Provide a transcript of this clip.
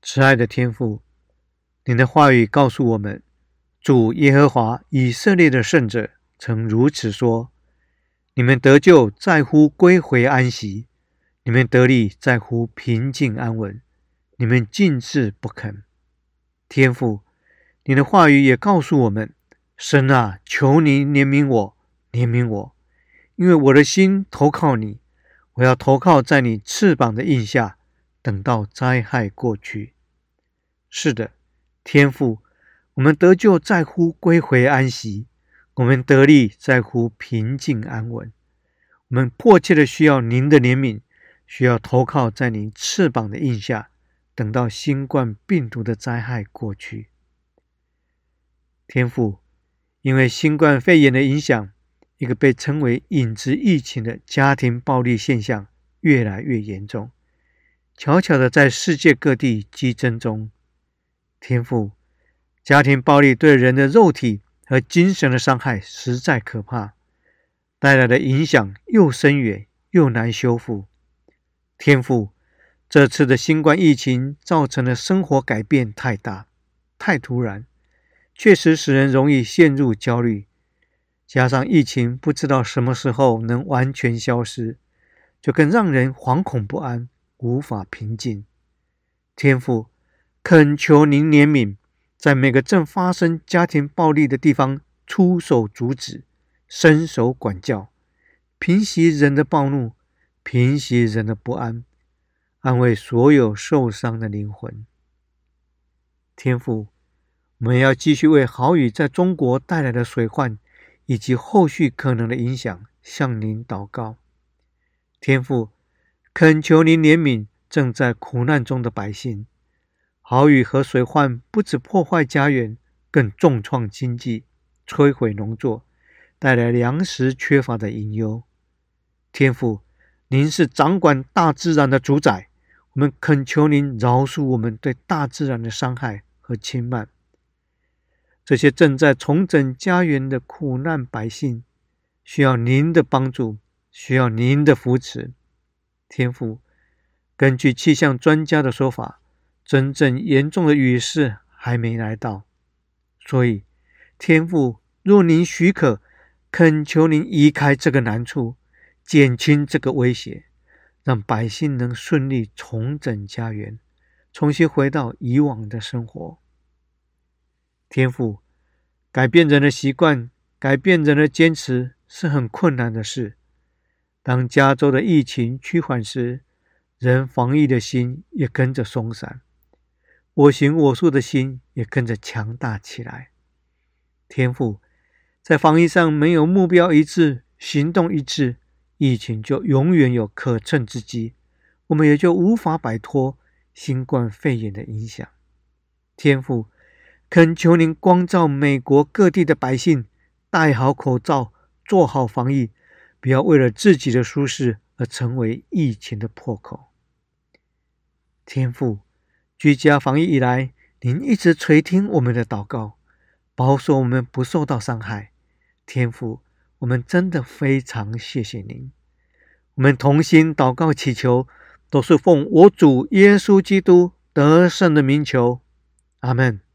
慈爱的天父，您的话语告诉我们，主耶和华以色列的圣者曾如此说：你们得救在乎归回安息，你们得力在乎平静安稳，你们禁止不肯。天父，你的话语也告诉我们，神啊，求你怜悯我，怜悯我，因为我的心投靠你，我要投靠在你翅膀的荫下，等到灾害过去。是的，天父，我们得救在乎归回安息，我们得力在乎平静安稳。我们迫切的需要您的怜悯，需要投靠在您翅膀的荫下，等到新冠病毒的灾害过去。天父，因为新冠肺炎的影响，一个被称为影子疫情的家庭暴力现象越来越严重，悄悄的在世界各地激增中。天父，家庭暴力对人的肉体和精神的伤害实在可怕，带来的影响又深远又难修复。天父，这次的新冠疫情造成的生活改变太大、太突然，确实使人容易陷入焦虑。加上疫情不知道什么时候能完全消失，就更让人惶恐不安，无法平静。天父，恳求您怜悯，在每个正发生家庭暴力的地方出手阻止，伸手管教，平息人的暴怒，平息人的不安，安慰所有受伤的灵魂。天父，我们要继续为豪雨在中国带来的水患以及后续可能的影响向您祷告。天父，恳求您怜悯正在苦难中的百姓。豪雨和水患不只破坏家园，更重创经济，摧毁农作，带来粮食缺乏的隐忧。天父，您是掌管大自然的主宰，我们恳求您饶恕我们对大自然的伤害和轻慢。这些正在重整家园的苦难百姓，需要您的帮助，需要您的扶持。天父，根据气象专家的说法，真正严重的雨势还没来到，所以天父，若您许可，恳求您移开这个难处，减轻这个威胁，让百姓能顺利重整家园，重新回到以往的生活。天父，改变人的习惯，改变人的坚持是很困难的事。当加州的疫情趋缓时，人防疫的心也跟着松散，我行我素的心也跟着强大起来。天父，在防疫上没有目标一致，行动一致，疫情就永远有可乘之机，我们也就无法摆脱新冠肺炎的影响。天父，恳求您光照美国各地的百姓，戴好口罩，做好防疫，不要为了自己的舒适而成为疫情的破口。天父，居家防疫以来，您一直垂听我们的祷告，保守我们不受到伤害。天父，我们真的非常谢谢您。我们同心祷告祈求，都是奉我主耶稣基督得胜的名求。阿们。